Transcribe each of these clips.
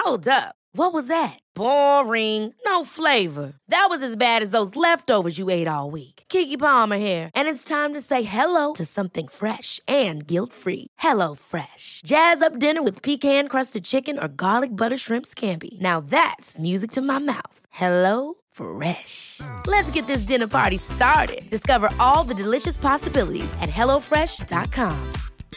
Hold up. What was that? Boring. No flavor. That was as bad as those leftovers you ate all week. Keke Palmer here, and it's time to say hello to something fresh and guilt-free. Hello Fresh. Jazz up dinner with pecan-crusted chicken or garlic butter shrimp scampi. Now that's music to my mouth. Hello Fresh. Let's get this dinner party started. Discover all the delicious possibilities at hellofresh.com.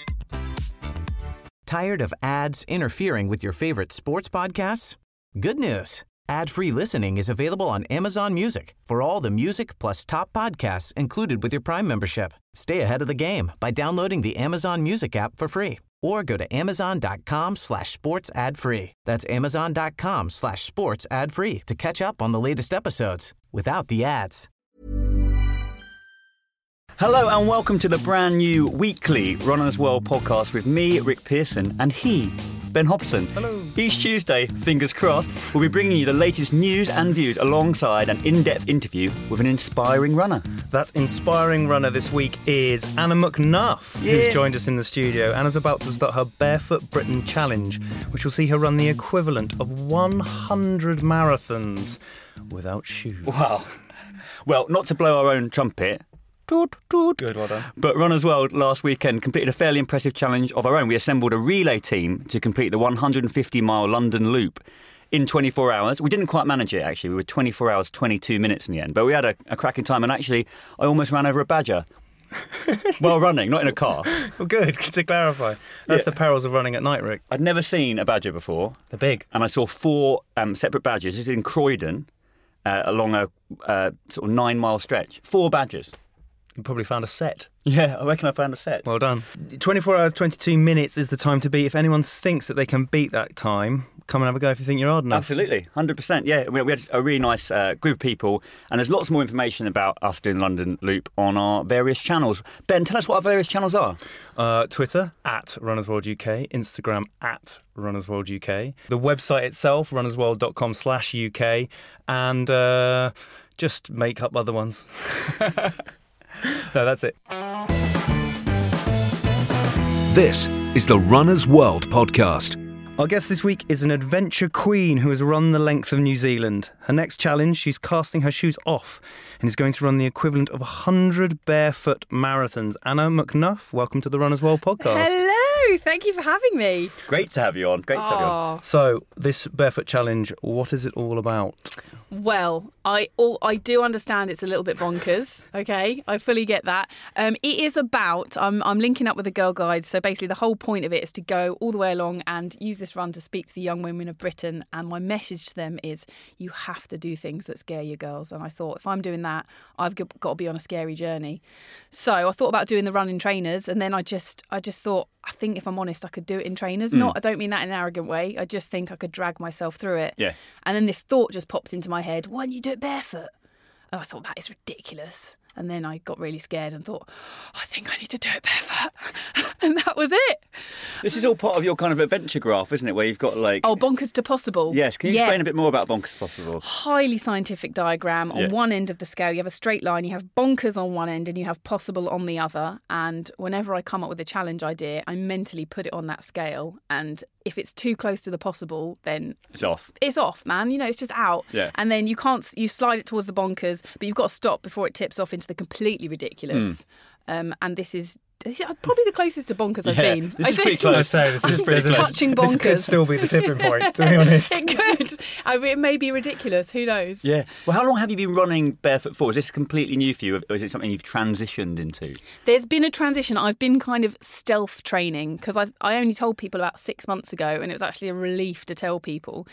Tired of ads interfering with your favorite sports podcasts? Good news. Ad-free listening is available on Amazon Music for all the music plus top podcasts included with your Prime membership. Stay ahead of the game by downloading the Amazon Music app for free or go to amazon.com/sports ad free. That's amazon.com/sports ad free to catch up on the latest episodes without the ads. Hello and welcome to the brand new weekly Runners World podcast with me, Rick Pearson, and he, Ben Hobson. Hello. Each Tuesday, fingers crossed, we'll be bringing you the latest news and views alongside an in-depth interview with an inspiring runner. That inspiring runner this week is Anna McNuff, who's joined us in the studio. Anna's about to start her Barefoot Britain Challenge, which will see her run the equivalent of 100 marathons without shoes. Wow. Well, not to blow our own trumpet, Good, well done. but Runners World last weekend completed a fairly impressive challenge of our own. We assembled a relay team to complete the 150-mile London Loop in 24 hours. We didn't quite manage it, actually. We were 24 hours, 22 minutes in the end. But we had a cracking time, and actually, I almost ran over a badger. While running, not in a car. Well, good to clarify. That's the perils of running at night, Rick. I'd never seen a badger before. They're big. And I saw 4 separate badgers. This is in Croydon, along a sort of 9-mile stretch. 4 badgers. You probably found a set. Yeah, I reckon I found a set. Well done. 24 hours, 22 minutes is the time to beat. If anyone thinks that they can beat that time, come and have a go if you think you're hard enough. Absolutely, 100%. Yeah, we had a really nice group of people, and there's lots more information about us doing London Loop on our various channels. Ben, tell us what our various channels are. Twitter, at Runners World UK. Instagram, at Runners World UK. The website itself, runnersworld.com/UK. And just make up other ones. No, that's it. This is the Runners World podcast. Our guest this week is an adventure queen who has run the length of New Zealand. Her next challenge, she's casting her shoes off and is going to run the equivalent of 100 barefoot marathons. Anna McNuff, welcome to the Runners World podcast. Hello, thank you for having me. Great to have you on. Great to have you on. So, this barefoot challenge, what is it all about? Well, I do understand it's a little bit bonkers, okay? I fully get that. It is about, I'm linking up with a Girl Guide, so basically the whole point of it is to go all the way along and use this run to speak to the young women of Britain, and my message to them is you have to do things that scare your girls, and I thought if I'm doing that, I've got to be on a scary journey. So I thought about doing the run in trainers, and then I just thought, I think if I'm honest, I could do it in trainers. I don't mean that in an arrogant way. I just think I could drag myself through it. Yeah. And then this thought just popped into my head, why don't you do it barefoot? And I thought, that is ridiculous. And then I got really scared and thought, I think I need to do it barefoot. And that was it. This is all part of your kind of adventure graph, isn't it? Where you've got like... Oh, bonkers to possible. Yes, can you explain a bit more about bonkers to possible? Highly scientific diagram. On one end of the scale, you have a straight line, you have bonkers on one end and you have possible on the other. And whenever I come up with a challenge idea, I mentally put it on that scale. And if it's too close to the possible, then... It's off. It's off, man. You know, it's just out. Yeah. And then you slide it towards the bonkers, but you've got to stop before it tips off into the completely ridiculous. And this is probably the closest to bonkers I've been. This is pretty close. This is pretty close. Touching bonkers. This could still be the tipping point, to be honest. It could. I mean, it may be ridiculous. Who knows? Yeah. Well, how long have you been running barefoot for? Is this completely new for you, or is it something you've transitioned into? There's been a transition. I've been kind of stealth training because I only told people about 6 months ago, and it was actually a relief to tell people.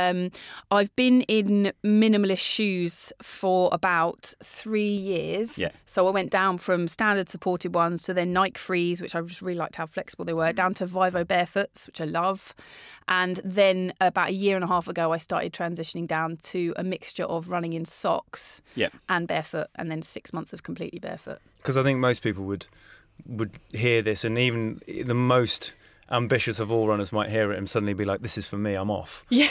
I've been in minimalist shoes for about 3 years. Yeah. So I went down from standard supported ones to then Nike Frees, which I just really liked how flexible they were, down to Vivo Barefoots, which I love. And then about a year and a half ago, I started transitioning down to a mixture of running in socks and barefoot, and then 6 months of completely barefoot. Because I think most people would hear this, and even the most ambitious of all runners might hear it and suddenly be like, "This is for me. I'm off." Yeah.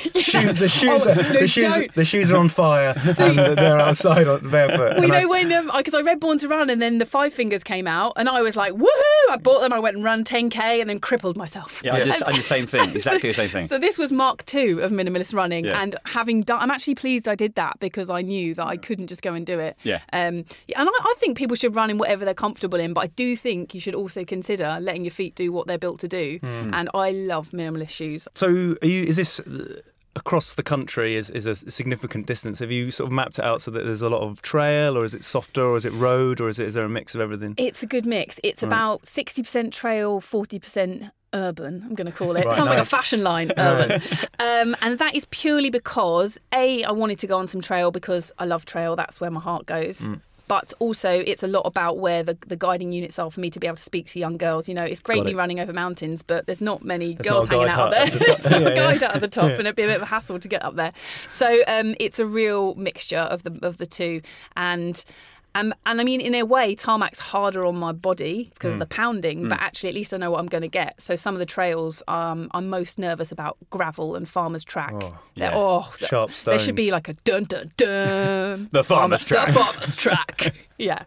The shoes are on fire and they're outside barefoot. Well, you know, when because I read Born to Run and then the Five Fingers came out and I was like, woohoo! I bought them. I went and ran 10k and then crippled myself. Yeah, I did the same thing. Exactly the same thing. So this was Mark 2 of minimalist running, and having done, I'm actually pleased I did that because I knew that I couldn't just go and do it. Yeah. And I think people should run in whatever they're comfortable in, but I do think you should also consider letting your feet do what they're built to do. And I love minimalist shoes. So, is this across the country? Is a significant distance? Have you sort of mapped it out so that there's a lot of trail, or is it softer, or is it road, or is there a mix of everything? It's a good mix. It's about 60% trail, 40% urban, I'm going to call it. Right, Sounds like a nice. fashion line, urban. And that is purely because, I wanted to go on some trail because I love trail. That's where my heart goes. But also, it's a lot about where the guiding units are for me to be able to speak to young girls. You know, it's great me running over mountains, but there's not many girls not a hanging out guide up there. hut at the top. It's not a Yeah, guide out at the top, and it'd be a bit of a hassle to get up there. So it's a real mixture of the two. And I mean, in a way, tarmac's harder on my body because of the pounding, but actually, at least I know what I'm going to get. So some of the trails, I'm most nervous about gravel and farmer's track. Sharp stones. There should be like a dun dun dun. The farmer's track. The farmer's track. Yeah.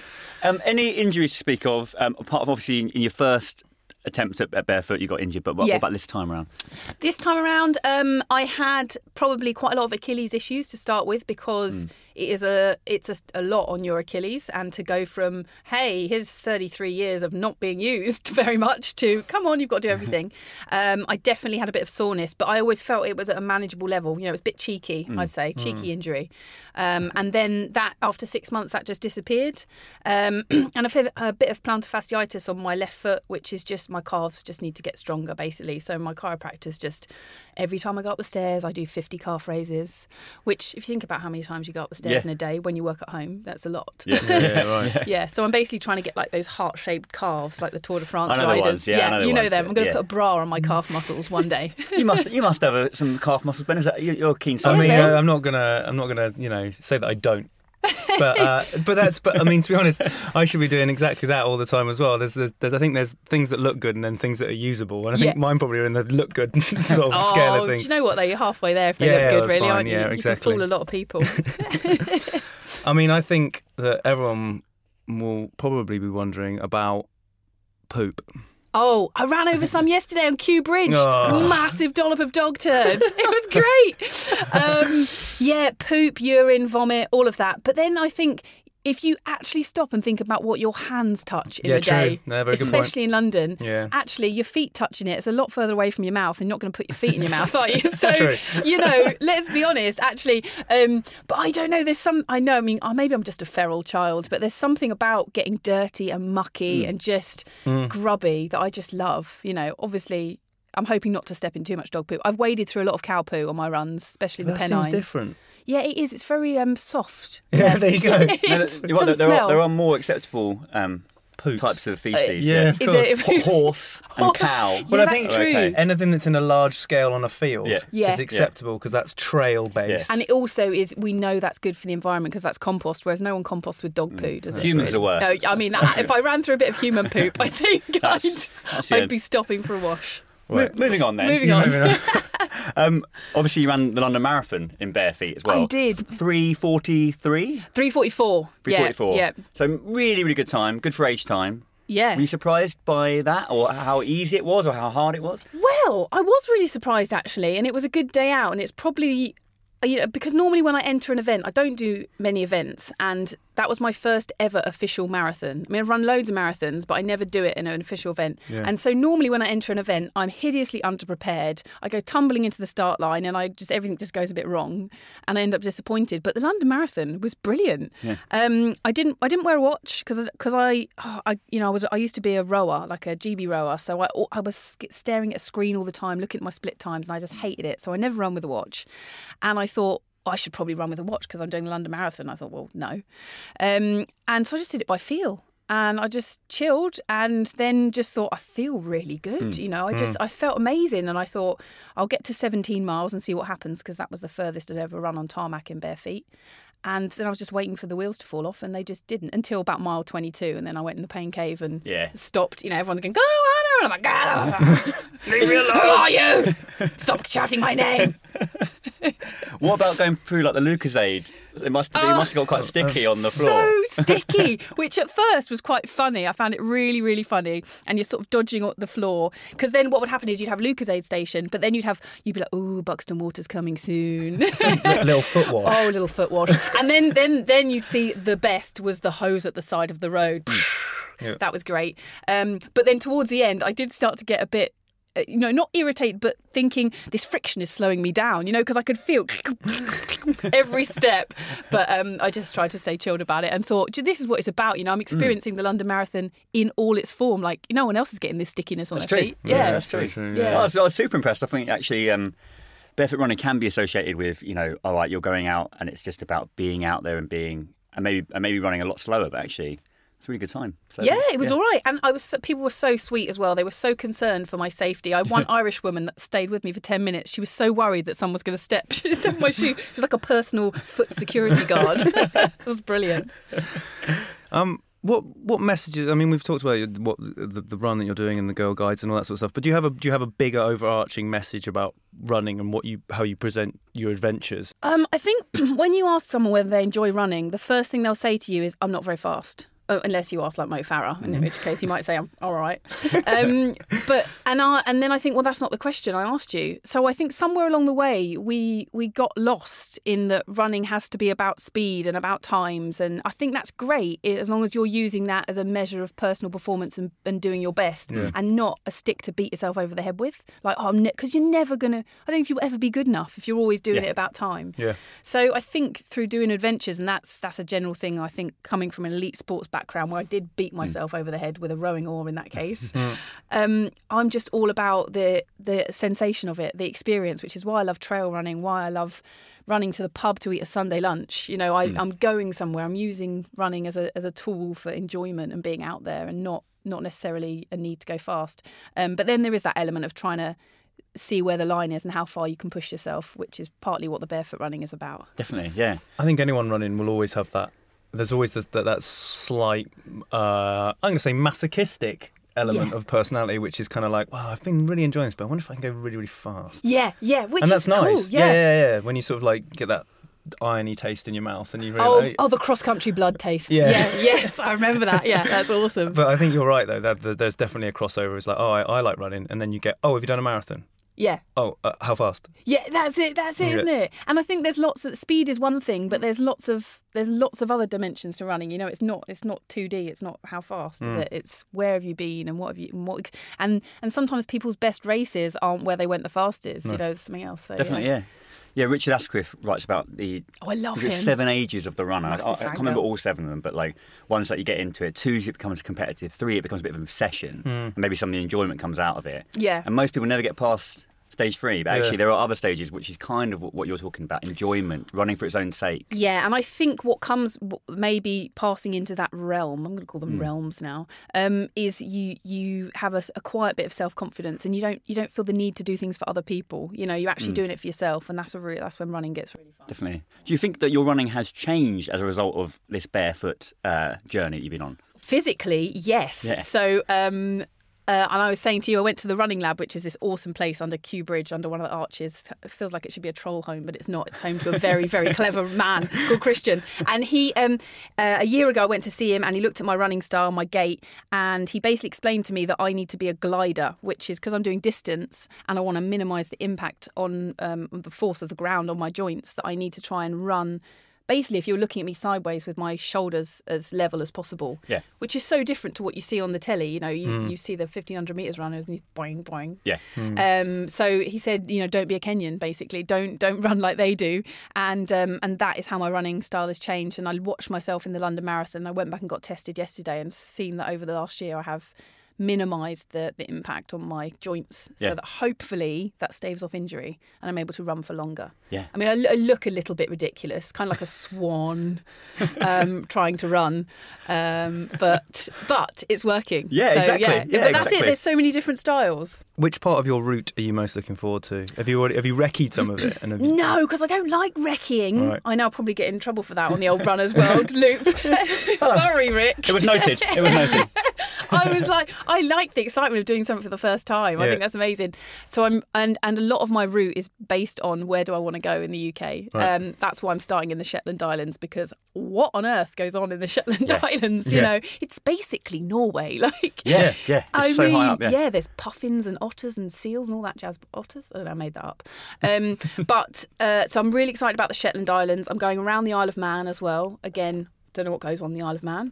Any injuries to speak of? Apart of obviously in your first attempt at barefoot, you got injured, but what about this time around? This time around, I had probably quite a lot of Achilles issues to start with because it's a lot on your Achilles, and to go from, hey, here's 33 years of not being used very much to, come on, you've got to do everything. I definitely had a bit of soreness, but I always felt it was at a manageable level. You know, it was a bit cheeky, I'd say, cheeky injury. And then that, after 6 months, that just disappeared. And I've had a bit of plantar fasciitis on my left foot, which is just my calves just need to get stronger, basically. So my chiropractor's just, every time I go up the stairs, I do 50 calf raises, which, if you think about how many times you go up the stairs in a day when you work at home, that's a lot. Right. So I'm basically trying to get like those heart-shaped calves, like the Tour de France I know riders. the ones, I know the you know ones, them. I'm going to yeah. put a bra on my calf muscles one day. You must have some calf muscles, Ben. Is that you're a keen I cyclist? mean, then. I'm not gonna, say that I don't. But I mean, to be honest, I should be doing exactly that all the time as well. There's I think there's things that look good and then things that are usable, and I think mine probably are in the look good sort of scale of things. Do you know what though? You're halfway there if they look good, that's really, fine. aren't you? Yeah, exactly. You can fool a lot of people. I mean, I think that everyone will probably be wondering about poop. Oh, I ran over some yesterday on Kew Bridge. Oh. Massive dollop of dog turd. It was great. Poop, urine, vomit, all of that. But then I think if you actually stop and think about what your hands touch in a day, No, very good especially in London, Yeah. actually your feet touching it is a lot further away from your mouth, and you're not going to put your feet in your mouth, are you? So, true. let's be honest, actually. But I don't know, maybe I'm just a feral child, but there's something about getting dirty and mucky and just grubby that I just love. You know, obviously, I'm hoping not to step in too much dog poop. I've waded through a lot of cow poo on my runs, especially the That Pennines. seems different. Yeah, it is. It's very soft. Yeah, there you go. It doesn't smell. There are more acceptable Poops. types of feces. Yeah, of Is course. it- Horse and cow. Yeah, Well, I that's think true. okay. anything that's in a large scale on a field Yeah. is acceptable because that's trail based. And it also is, we know that's good for the environment because that's compost, whereas no one composts with dog poo, does it? Humans are worse. No, I mean, if I ran through a bit of human poop, I think That's the I'd end. be stopping for a wash. Moving on then. Moving on. Obviously, you ran the London Marathon in bare feet as well. I did. 3:43. 3:44. 3:44. Yeah. So really, really good time. Good for age time. Yeah. Were you surprised by that, or how easy it was, or how hard it was? Well, I was really surprised actually, and it was a good day out, and it's probably, because normally when I enter an event, I don't do many events, and that was my first ever official marathon. I mean, I've run loads of marathons, but I never do it in an official event. Yeah. And so normally when I enter an event, I'm hideously underprepared. I go tumbling into the start line, and everything just goes a bit wrong, and I end up disappointed. But the London Marathon was brilliant. Yeah. I didn't wear a watch because I used to be a rower, like a GB rower, so I was staring at a screen all the time, looking at my split times, and I just hated it. So I never run with a watch, and I thought, I should probably run with a watch because I'm doing the London Marathon. I thought, well, no. And so I just did it by feel. And I just chilled and then just thought, I feel really good. I felt amazing. And I thought, I'll get to 17 miles and see what happens because that was the furthest I'd ever run on tarmac in bare feet. And then I was just waiting for the wheels to fall off, and they just didn't until about mile 22. And then I went in the pain cave and stopped. You know, everyone's going, "Go, Anna!" And I'm like, "God, leave me alone! Who are you? Stop shouting my name!" What about going through like the Lucozade? It must have got quite sticky on the floor. So sticky, which at first was quite funny. I found it really, really funny. And you're sort of dodging the floor. Because then what would happen is you'd have Lucozade station, but then you'd be like, "Ooh, Buxton Water's coming soon." Little foot wash. Oh, little foot wash. And then you'd see the best was the hose at the side of the road. Yeah. That was great. But then towards the end, I did start to get a bit, not irritated, but thinking this friction is slowing me down, because I could feel every step. But I just tried to stay chilled about it and thought, this is what it's about. I'm experiencing the London Marathon in all its form. Like, no one else is getting this stickiness on their feet. Yeah, that's true. Yeah. I was super impressed. I think actually barefoot running can be associated with, all right, you're going out and it's just about being out there and maybe running a lot slower, but actually it's a really good time. So, yeah, it was all right. And people were so sweet as well. They were so concerned for my safety. I had one Irish woman that stayed with me for 10 minutes. She was so worried that someone was going to step. She just stepped on my shoe. It was like a personal foot security guard. It was brilliant. What messages? I mean, we've talked about what the run that you're doing and the girl guides and all that sort of stuff. But do you have a bigger overarching message about running and how you present your adventures? I think when you ask someone whether they enjoy running, the first thing they'll say to you is, "I'm not very fast." Unless you ask like Mo Farah, in which case you might say I'm all right. And then I think, well, that's not the question I asked you. So I think somewhere along the way we got lost in that running has to be about speed and about times, and I think that's great as long as you're using that as a measure of personal performance and doing your best, and not a stick to beat yourself over the head with. Like, because you're never gonna. I don't know if you'll ever be good enough if you're always doing it about time. Yeah. So I think through doing adventures, and that's a general thing. I think coming from an elite sports background where I did beat myself over the head with a rowing oar in that case. I'm just all about the sensation of it, the experience, which is why I love trail running, why I love running to the pub to eat a Sunday lunch. I'm going somewhere. I'm using running as a tool for enjoyment and being out there, and not necessarily a need to go fast. But then there is that element of trying to see where the line is and how far you can push yourself, which is partly what the barefoot running is about. Definitely, yeah. I think anyone running will always have that. There's always that slight, I'm going to say masochistic element of personality, which is kind of like, wow, I've been really enjoying this, but I wonder if I can go really, really fast. Yeah, which and that's is cool. Nice. Yeah. When you sort of like get that irony taste in your mouth and you really the cross-country blood taste. Yes, I remember that. Yeah, that's awesome. But I think you're right, though, that there's definitely a crossover. It's like, I like running, and then you get, have you done a marathon? Yeah. Oh, how fast? Yeah, that's it, isn't it? And I think there's lots of speed is one thing, but there's lots of other dimensions to running. It's not 2D. It's not how fast is it. It's where have you been and what have you and sometimes people's best races aren't where they went the fastest. There's something else. So, definitely, yeah. Yeah, Richard Asquith writes about the I love him. 7 ages of the runner. I can't remember girl. all 7 of them, but like once that you get into it, 2 it becomes competitive, 3 it becomes a bit of an obsession, and maybe some of the enjoyment comes out of it. Yeah. And most people never get past stage 3, but actually there are other stages which is kind of what you're talking about, enjoyment, running for its own sake. Yeah, and I think what comes maybe passing into that realm, I'm going to call them realms now, is you have a quiet bit of self-confidence, and you don't feel the need to do things for other people. You're actually doing it for yourself, and that's when running gets really fun. Definitely. Do you think that your running has changed as a result of this barefoot journey you've been on? Physically, yes. Yeah. So and I was saying to you, I went to the Running Lab, which is this awesome place under Kew Bridge, under one of the arches. It feels like it should be a troll home, but it's not. It's home to a very, very clever man called Christian. And he, a year ago, I went to see him, and he looked at my running style, my gait, and he basically explained to me that I need to be a glider, which is because I'm doing distance and I want to minimise the impact on the force of the ground on my joints, that I need to try and run. Basically, if you're looking at me sideways with my shoulders as level as possible, which is so different to what you see on the telly. You see the 1,500 metres runners and you boing, boing. Yeah. So he said, don't be a Kenyan, basically. Don't run like they do. And that is how my running style has changed. And I watched myself in the London Marathon. I went back and got tested yesterday and seen that over the last year I have minimise the impact on my joints so that hopefully that staves off injury and I'm able to run for longer. Yeah. I mean, I look a little bit ridiculous, kind of like a swan trying to run, but it's working. Yeah, so, exactly. Yeah. Yeah, But that's exactly. it. There's so many different styles. Which part of your route are you most looking forward to? Have you recce'd some of it? And have you... No, because I don't like recceing. Right. I know I'll probably get in trouble for that on the old Runner's World loop. Sorry, Rick. It was noted. It was noted. I was like, I like the excitement of doing something for the first time. I think that's amazing. So and a lot of my route is based on where do I want to go in the UK. Right. That's why I'm starting in the Shetland Islands, because what on earth goes on in the Shetland Islands? You know, it's basically Norway. Like, Yeah. It's so high up. Yeah. there's puffins and otters and seals and all that jazz. Otters? I don't know, I made that up. So I'm really excited about the Shetland Islands. I'm going around the Isle of Man as well. Again, don't know what goes on the Isle of Man.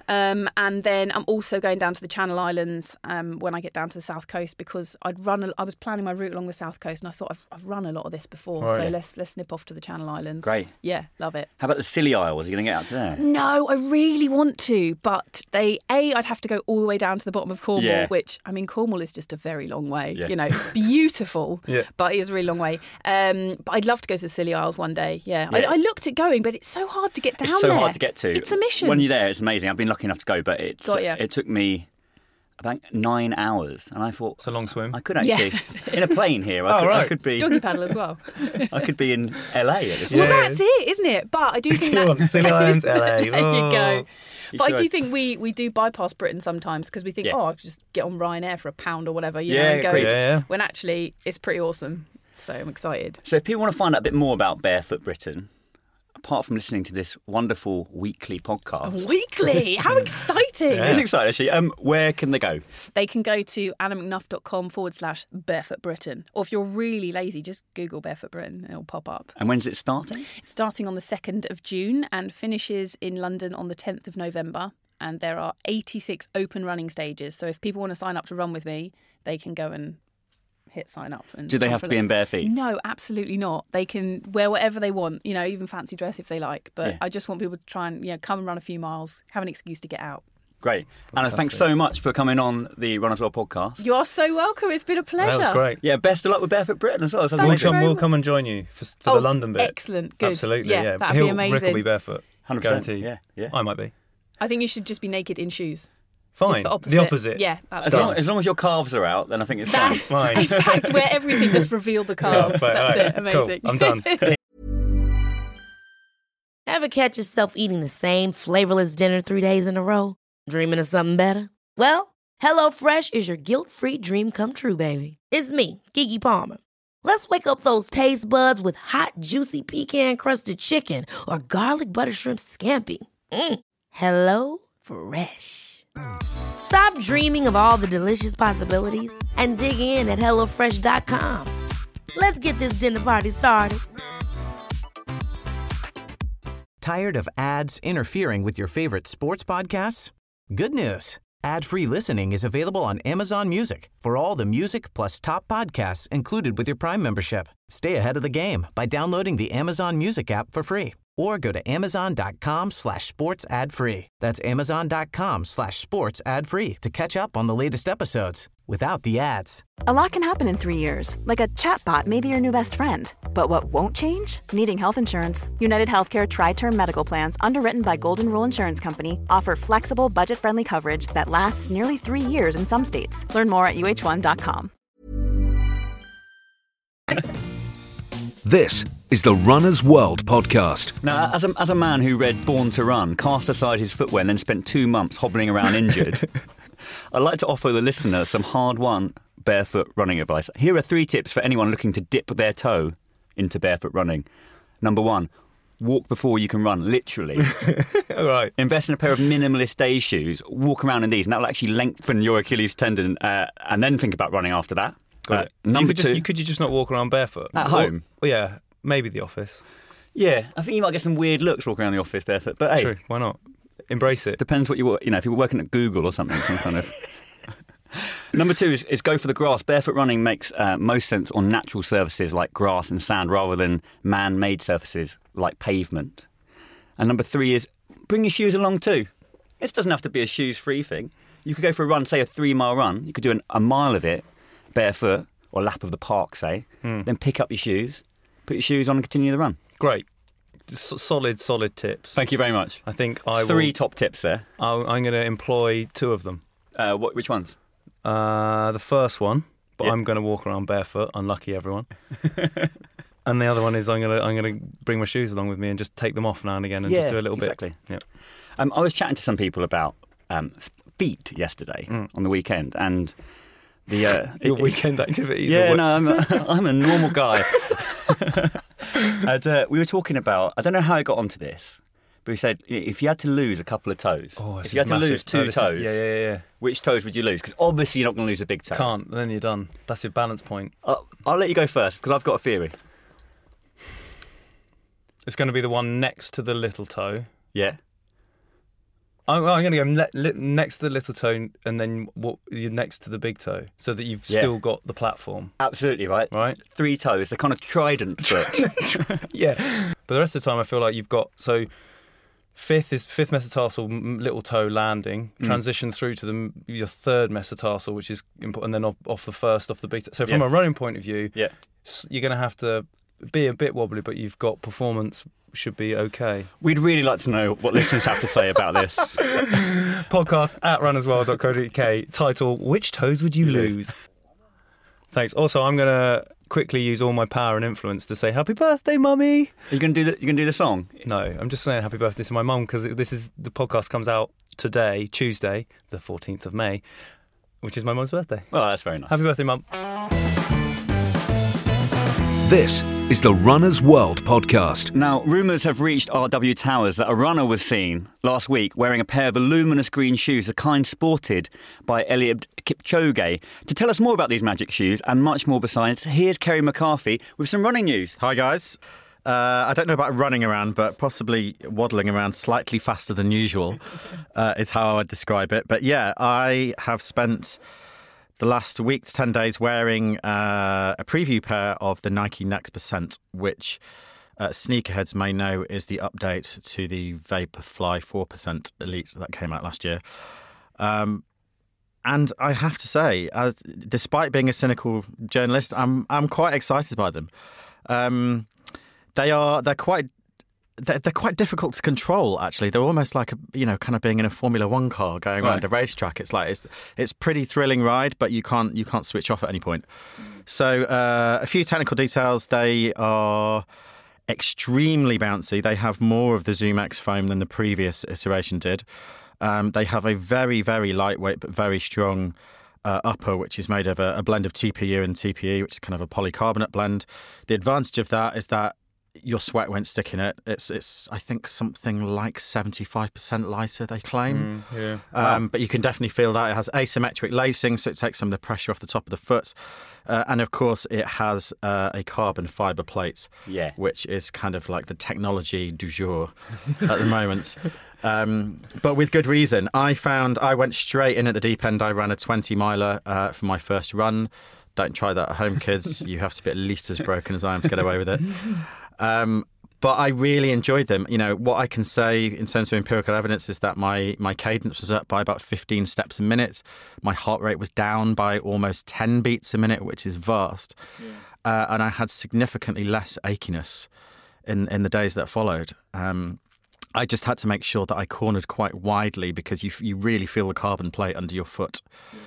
And then I'm also going down to the Channel Islands when I get down to the south coast, because I was planning my route along the south coast, and I thought I've run a lot of this before, so let's nip off to the Channel Islands. Great. Yeah, love it. How about the Scilly Isles? Are you going to get out to there? No, I really want to, but I'd have to go all the way down to the bottom of Cornwall, which, I mean, Cornwall is just a very long way. Yeah. You know, it's beautiful, but it is a really long way. But I'd love to go to the Scilly Isles one day. Yeah. I looked at going, but it's so hard to get down there. It's so hard to get to. It's a mission. When you're there, it's amazing. I've been lucky enough to go, but it took me about 9 hours, and I thought It's a long swim. I could actually in a plane here. I could be Doggy paddle as well. I could be in LA at this Well, point. that's it, isn't it? But I do think that... Scilly Islands, LA. There you go. But I should. do think we do bypass Britain sometimes, because we think, I could just get on Ryanair for £1 or whatever, you know, and go. agreed. When actually it's pretty awesome. So I'm excited. So if people want to find out a bit more about Barefoot Britain, apart from listening to this wonderful weekly podcast. Weekly? How exciting! It's exciting, actually. Where can they go? They can go to annamcnuff.com/Barefoot Britain. Or if you're really lazy, just Google Barefoot Britain. It'll pop up. And when's it starting? It's starting on the 2nd of June and finishes in London on the 10th of November. And there are 86 open running stages. So if people want to sign up to run with me, they can go and hit sign up. And Do they have to be in bare feet? No, absolutely not. They can wear whatever they want, you know, even fancy dress if they like. But I just want people to try and, come and run a few miles, have an excuse to get out. Great. Anna, thanks so much for coming on the Runners World podcast. You are so welcome. It's been a pleasure. That was great. Yeah, best of luck with Barefoot Britain as well. Sounds Thanks amazing. We'll come and join you for the London bit. Excellent. Good. Absolutely, Yeah, that'd be amazing. Rick will be barefoot. 100%. Guarantee. Yeah. I might be. I think you should just be naked in shoes. Fine. Just The opposite. Yeah, that's As long as your calves are out, then I think it's fine. Fine. In fact, where everything just revealed the calves. Fine, That's all it. right. Cool. Amazing. I'm done. Ever catch yourself eating the same flavorless dinner 3 days in a row? Dreaming of something better? Well, HelloFresh is your guilt-free dream come true, baby. It's me, Keke Palmer. Let's wake up those taste buds with hot, juicy pecan-crusted chicken or garlic butter shrimp scampi. Hello Fresh. Stop dreaming of all the delicious possibilities and dig in at HelloFresh.com. Let's get this dinner party started. Tired of ads interfering with your favorite sports podcasts? Good news. Ad-free listening is available on Amazon Music for all the music plus top podcasts included with your Prime membership. Stay ahead of the game by downloading the Amazon Music app for free or go to amazon.com/sports ad free. That's amazon.com/sports ad free to catch up on the latest episodes without the ads. A lot can happen in 3 years, like a chatbot may be your new best friend. But what won't change? Needing health insurance. United Healthcare Tri-Term Medical Plans, underwritten by Golden Rule Insurance Company, offer flexible, budget-friendly coverage that lasts nearly 3 years in some states. Learn more at uh1.com. This is the Runner's World podcast. Now, as a man who read Born to Run, cast aside his footwear and then spent 2 months hobbling around injured, I'd like to offer the listener some hard-won barefoot running advice. Here are 3 tips for anyone looking to dip their toe into barefoot running. Number 1, walk before you can run, literally. All right. Invest in a pair of minimalist day shoes. Walk around in these, and that will actually lengthen your Achilles tendon, and then think about running after that. Got it. Number 2, Could you just not walk around barefoot? At home? Well, yeah, maybe the office. yeah, I think you might get some weird looks walking around the office barefoot. But hey, True, why not? Embrace it. depends what if you're working at Google or something, some kind of. Number 2 is go for the grass. Barefoot running makes most sense on natural surfaces like grass and sand rather than man-made surfaces like pavement. And number 3 is bring your shoes along too. This doesn't have to be a shoes-free thing. You could go for a run, say a 3-mile run. You could do a mile of it barefoot, or a lap of the park, say. Then pick up your shoes, put your shoes on and continue the run. Great. Solid tips. Thank you very much. I think Three top tips there. I'm going to employ 2 of them. Which ones? The first one, but I'm going to walk around barefoot. Unlucky everyone. And the other one is I'm going to bring my shoes along with me and just take them off now and again and just do a little bit. Exactly. I was chatting to some people about feet yesterday on the weekend, and your weekend activities. Yeah, no, I'm a normal guy. And, we were talking about, I don't know how I got onto this, but we said if you had to lose a couple of toes, if you had to lose 2 toes, which toes would you lose? Because obviously you're not going to lose a big toe. Can't, then you're done. That's your balance point. I'll let you go first because I've got a theory. It's going to be the one next to the little toe. Yeah. I'm going to go next to the little toe and then you're next to the big toe so that you've still got the platform. Absolutely, right? 3 toes, the kind of trident foot. Yeah. But the rest of the time I feel like you've got, so fifth metatarsal, little toe landing, transition through to your third metatarsal, which is important, and then off the big toe. So from a running point of view, you're going to have to be a bit wobbly, but you've got performance should be okay. We'd really like to know what listeners have to say about this. Podcast at runnersworld.co.uk. Title, Which Toes Would You Lose? Thanks. Also, I'm going to quickly use all my power and influence to say happy birthday, mummy. Are you going to do the song? No, I'm just saying happy birthday to my mum because the podcast comes out today, Tuesday, the 14th of May, which is my mum's birthday. Well, that's very nice. Happy birthday, mum. This is the Runner's World podcast. Now, rumours have reached RW Towers that a runner was seen last week wearing a pair of voluminous green shoes, the kind sported by Eliud Kipchoge. To tell us more about these magic shoes and much more besides, here's Kerry McCarthy with some running news. Hi, guys. I don't know about running around, but possibly waddling around slightly faster than usual is how I would describe it. But yeah, I have spent the last week to 10 days wearing a preview pair of the Nike Next Percent, which sneakerheads may know is the update to the Vaporfly 4% Elite that came out last year. And I have to say, despite being a cynical journalist, I'm quite excited by them. They're quite difficult to control, actually. They're almost like kind of being in a Formula One car going around a racetrack. It's like it's pretty thrilling ride, but you can't switch off at any point. So a few technical details. They are extremely bouncy. They have more of the ZoomX foam than the previous iteration did. They have a very, very lightweight but very strong upper, which is made of a blend of TPU and TPE, which is kind of a polycarbonate blend. The advantage of that is that your sweat won't stick in it. It's I think something like 75% lighter, they claim. But you can definitely feel that. It has asymmetric lacing, so it takes some of the pressure off the top of the foot. And of course, it has a carbon fibre plate, which is kind of like the technology du jour at the moment. But with good reason. I went straight in at the deep end. I ran a 20-miler for my first run. Don't try that at home, kids. You have to be at least as broken as I am to get away with it. But I really enjoyed them. You know, what I can say in terms of empirical evidence is that my cadence was up by about 15 steps a minute. My heart rate was down by almost 10 beats a minute, which is vast. And I had significantly less achiness in the days that followed. I just had to make sure that I cornered quite widely because you really feel the carbon plate under your foot.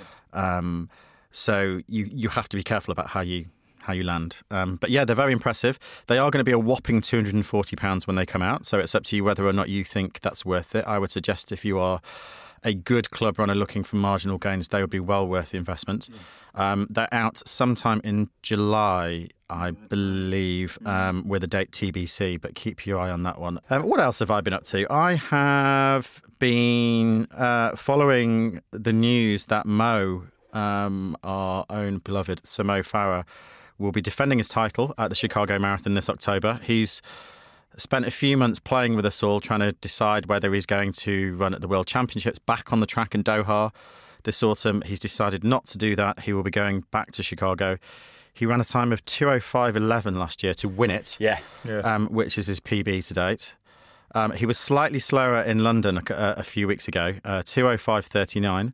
So you have to be careful about how you land. But yeah, they're very impressive. They are going to be a whopping £240 when they come out. So it's up to you whether or not you think that's worth it. I would suggest if you are a good club runner looking for marginal gains, they would be well worth the investment. They're out sometime in July, I believe, with a date TBC, but keep your eye on that one. What else have I been up to? I have been following the news that Mo, our own beloved Sir Mo Farah, will be defending his title at the Chicago Marathon this October. He's spent a few months playing with us all, trying to decide whether he's going to run at the World Championships back on the track in Doha this autumn. He's decided not to do that. He will be going back to Chicago. He ran a time of 2:05.11 last year to win it, which is his PB to date. He was slightly slower in London a few weeks ago, 2:05.39.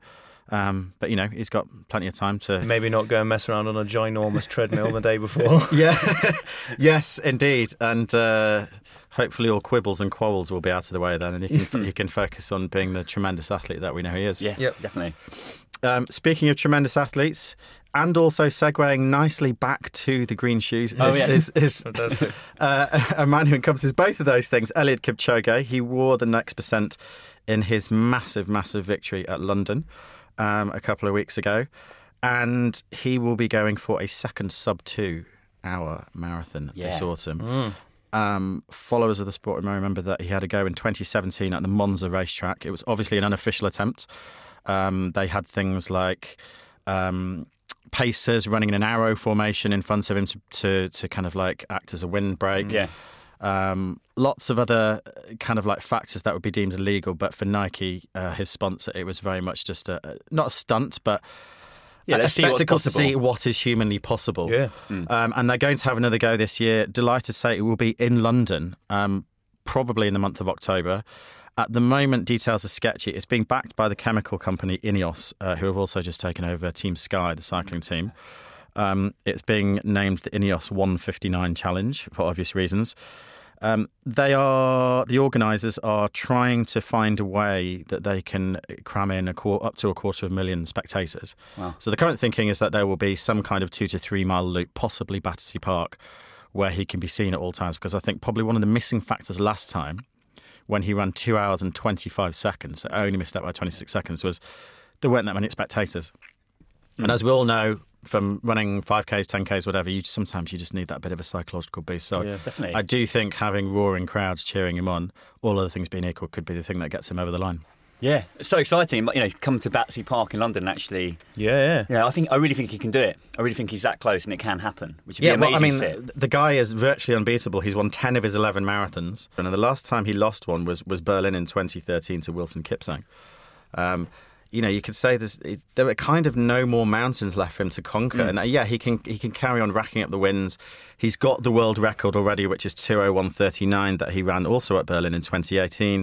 But, he's got plenty of time to... Maybe not go and mess around on a ginormous treadmill the day before. Yeah, yes, indeed. And hopefully all quibbles and quarrels will be out of the way then, and he can focus on being the tremendous athlete that we know he is. Yeah, definitely. Speaking of tremendous athletes, and also segueing nicely back to the green shoes is a man who encompasses both of those things, Eliud Kipchoge. He wore the next percent in his massive, massive victory at London a couple of weeks ago. And he will be going for a second sub-2 hour marathon this autumn. Followers of the sport may remember that he had a go in 2017 at the Monza racetrack. It was obviously an unofficial attempt. They had things like pacers running in an arrow formation in front of him to kind of like act as a windbreak. Lots of other kind of like factors that would be deemed illegal, but for Nike, his sponsor, it was very much just not a stunt, but a spectacle to see what is humanly possible. And they're going to have another go this year. Delighted to say it will be in London, probably in the month of October. At the moment, details are sketchy. It's being backed by the chemical company Ineos, who have also just taken over Team Sky, the cycling team. It's being named the Ineos 159 Challenge for obvious reasons. The organisers are trying to find a way that they can cram in up to 250,000 spectators. Wow. So the current thinking is that there will be some kind of 2 to 3 mile loop, possibly Battersea Park, where he can be seen at all times. Because I think probably one of the missing factors last time, when he ran 2 hours and 25 seconds, so only missed out by 26 seconds, was there weren't that many spectators. And as we all know, from running 5Ks, 10Ks, whatever, sometimes you just need that bit of a psychological boost. So definitely. I do think having roaring crowds cheering him on, all other things being equal, could be the thing that gets him over the line. Yeah, it's so exciting. Come to Battersea Park in London and actually... Yeah. I really think he can do it. I really think he's that close and it can happen, which would be amazing. The guy is virtually unbeatable. He's won 10 of his 11 marathons. And the last time he lost one was Berlin in 2013 to Wilson Kipsang. You could say there are kind of no more mountains left for him to conquer. And he can carry on racking up the wins. He's got the world record already, which is 2:01:39 that he ran also at Berlin in 2018.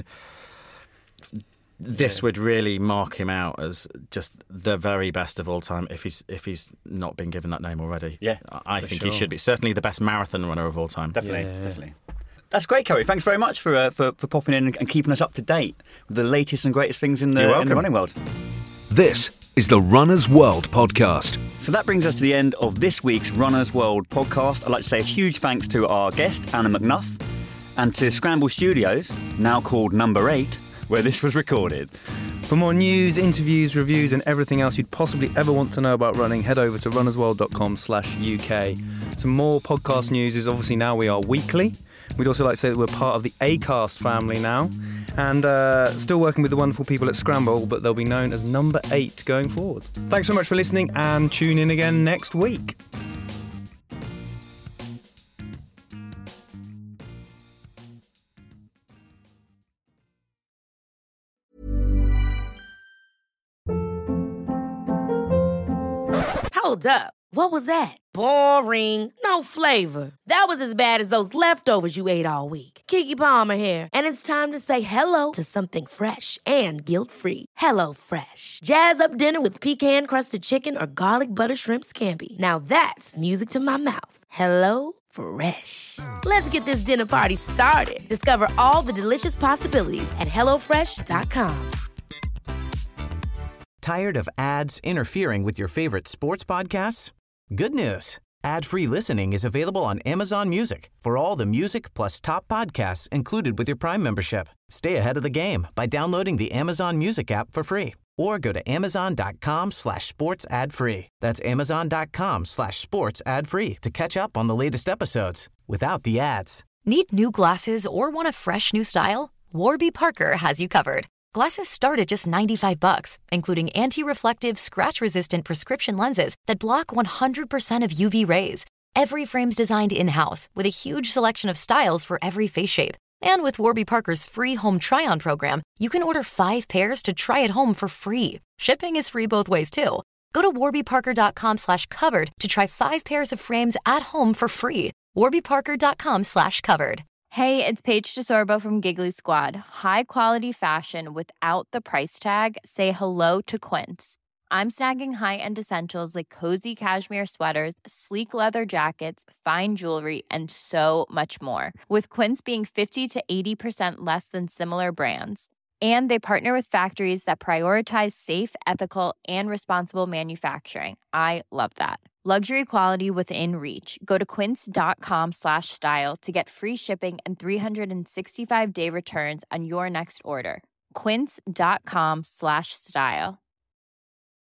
This would really mark him out as just the very best of all time if he's not been given that name already. Yeah, I think he should be. Certainly the best marathon runner of all time. Definitely. That's great, Kerry. Thanks very much for popping in and keeping us up to date with the latest and greatest things in the running world. This is the Runner's World podcast. So that brings us to the end of this week's Runner's World podcast. I'd like to say a huge thanks to our guest, Anna McNuff, and to Scramble Studios, now called Number 8, where this was recorded. For more news, interviews, reviews and everything else you'd possibly ever want to know about running, head over to runnersworld.com/UK. Some more podcast news is obviously now we are weekly. We'd also like to say that we're part of the Acast family now and still working with the wonderful people at Scramble, but they'll be known as Number 8 going forward. Thanks so much for listening and tune in again next week. Hold up. What was that? Boring. No flavor. That was as bad as those leftovers you ate all week. Keke Palmer here, and it's time to say hello to something fresh and guilt-free. Hello Fresh. Jazz up dinner with pecan-crusted chicken or garlic butter shrimp scampi. Now that's music to my mouth. Hello Fresh. Let's get this dinner party started. Discover all the delicious possibilities at hellofresh.com. Tired of ads interfering with your favorite sports podcasts? Good news. Ad-free listening is available on Amazon Music for all the music plus top podcasts included with your Prime membership. Stay ahead of the game by downloading the Amazon Music app for free or go to amazon.com/sports ad free. That's amazon.com/sports ad free to catch up on the latest episodes without the ads. Need new glasses or want a fresh new style? Warby Parker has you covered. Glasses start at just $95, including anti-reflective, scratch-resistant prescription lenses that block 100% of UV rays. Every frame's designed in-house with a huge selection of styles for every face shape. And with Warby Parker's free home try-on program, you can order 5 pairs to try at home for free. Shipping is free both ways, too. Go to warbyparker.com/covered to try 5 pairs of frames at home for free. warbyparker.com/covered. Hey, it's Paige DeSorbo from Giggly Squad. High quality fashion without the price tag. Say hello to Quince. I'm snagging high-end essentials like cozy cashmere sweaters, sleek leather jackets, fine jewelry, and so much more. With Quince being 50 to 80% less than similar brands. And they partner with factories that prioritize safe, ethical, and responsible manufacturing. I love that. Luxury quality within reach. Go to quince.com/style to get free shipping and 365-day returns on your next order. Quince.com/style.